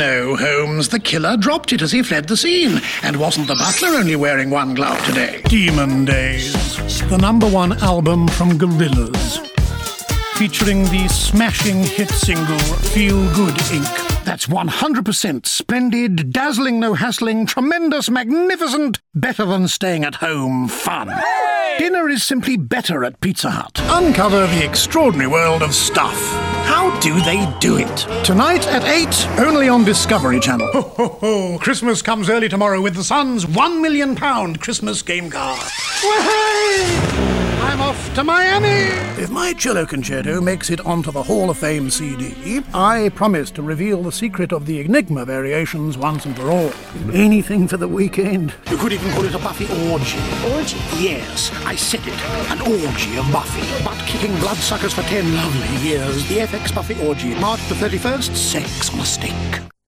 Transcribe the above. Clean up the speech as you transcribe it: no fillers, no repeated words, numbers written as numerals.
No, Holmes, the killer dropped it as he fled the scene. And wasn't the butler only wearing one glove today? Demon Days, the #1 album from Gorillaz, featuring the smashing hit single Feel Good Inc. That's 100% splendid, dazzling, no hassling, tremendous, magnificent, better than staying at home fun. Hey! Dinner is simply better at Pizza Hut. Uncover the extraordinary world of stuff. How do they do it? Tonight at 8, only on Discovery Channel. Ho, ho, ho. Christmas comes early tomorrow with the Sun's £1 million Christmas game card. Wahey! I'm off to Miami! If my cello concerto makes it onto the Hall of Fame CD, I promise to reveal the secret of the Enigma variations once and for all. Anything for the weekend. You could even call it a Buffy orgy. Orgy? Yes, I said it. An orgy of Buffy. Butt-kicking bloodsuckers for 10 lovely years. The FX Buffy orgy, March the 31st, sex on a stick.